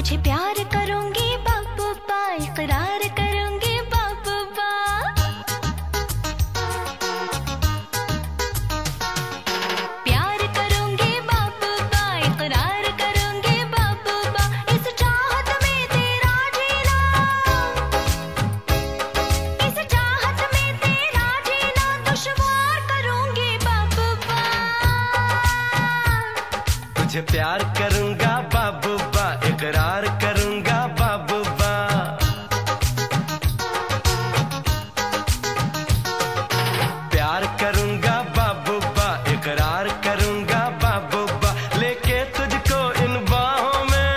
तुझे प्यार करूंगी बाबूबा, इकरार करूंगी बाबूबा। प्यार करूंगी बाबूबा, इकरार करूंगी बाबूबा। इस चाहत में तेरा जीना, इस चाहत में तेरा जीना दुश्वार करूंगी बाबूबा। तुझे प्यार करूंगा बाबूबा, इकरार करूंगा बाबूबा। प्यार करूंगा बाबूबा, इकरार करूंगा बाबूबा। लेके तुझको इन बाहों में,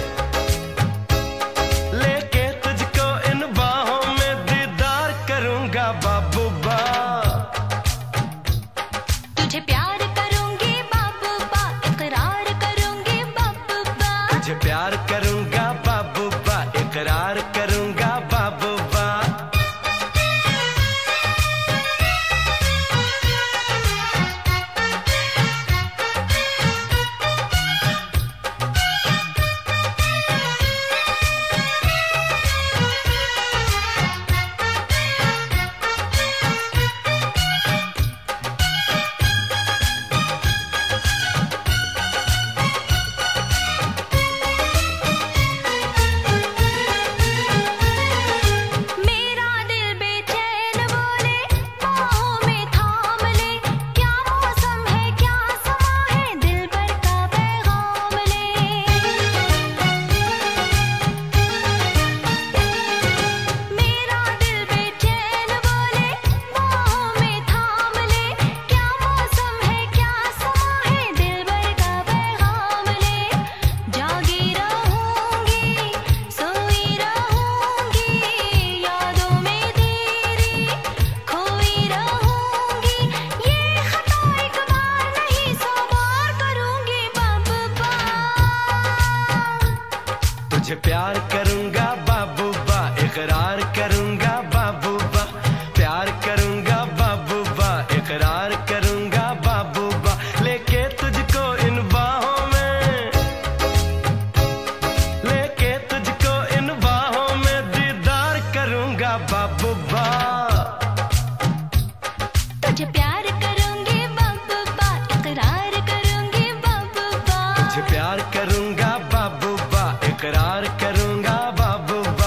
लेके तुझको इन बाहों में दीदार करूंगा बाबूबा। तुझे प्यार करूंगी बाबूबा, इकरार करूंगी बाबूबा। तुझे प्यार करूंगा बाबूबा, इकरार करूंगा बाबूबा। मेरा दिल बेचैन बोले, बाहों में थाम ले। क्या मौसम है, क्या समा है, दिल भर का पैगाम ले। मेरा दिल बेचैन बोले, बाहों में थाम ले। क्या मौसम है, क्या समा है, दिल भर का पैगाम ले। जागी रहूंगी, सोई रहूंगी, यादों में तेरी खोई रहूंगी। ये खता एक बार नहीं, 100 बार करूंगी बाबूबा। तुझे प्यार करूंगा बाबूबा, इकरार करूंगा बाबूबा। प्यार करूंगा बाबूबा, इकरार करूंगा बाबूबा। लेके तुझको इन बाहों में, लेके तुझको इन बाहों में दीदार करूंगा बाबूबा। तुझे प्यार करूंगी बाबूबा, इकरार करूंगी बाबूबा। तुझे प्यार करूंगा बाबूबा, इकरार करूंगा बाबूबा।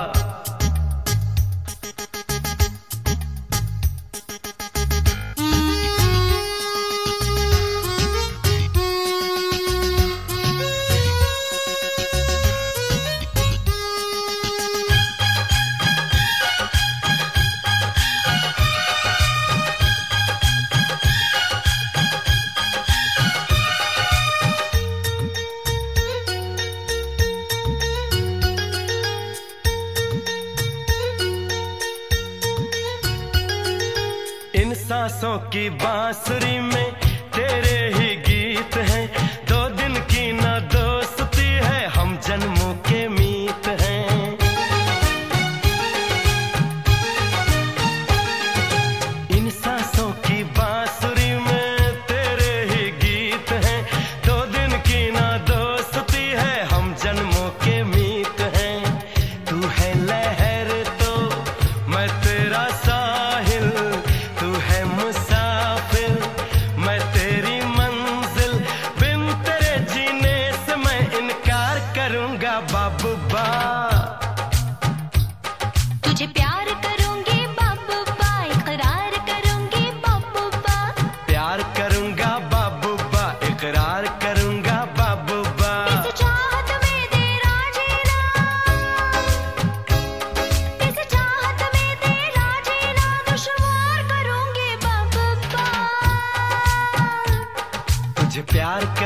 इन सांसों की बांसुरी में तेरे ही गीत हैं। 2 दिन की ना दोस्ती है, हम जन्मों के मीत हैं। इन सांसों की बांसुरी में तेरे ही गीत हैं। 2 दिन की ना दोस्ती है, हम जन्मों के मीत हैं। तू है लहर तो मैं तेरा साहिल, तू है मुसाफिर मैं तेरी मंजिल। बिन तेरे जीने से मैं इनकार करूंगा बाबूबा। तुझे प्यार करूंगी बाबूबा, इकरार करूंगी बाबूबा। प्यार करूंगा बाबूबा, इकरार करूंगा बाबूबा। इस चाहत में तेरा जीना, इस चाहत में तेरा जीना दुश्वार करूंगी बाबूबा। तुझे प्यार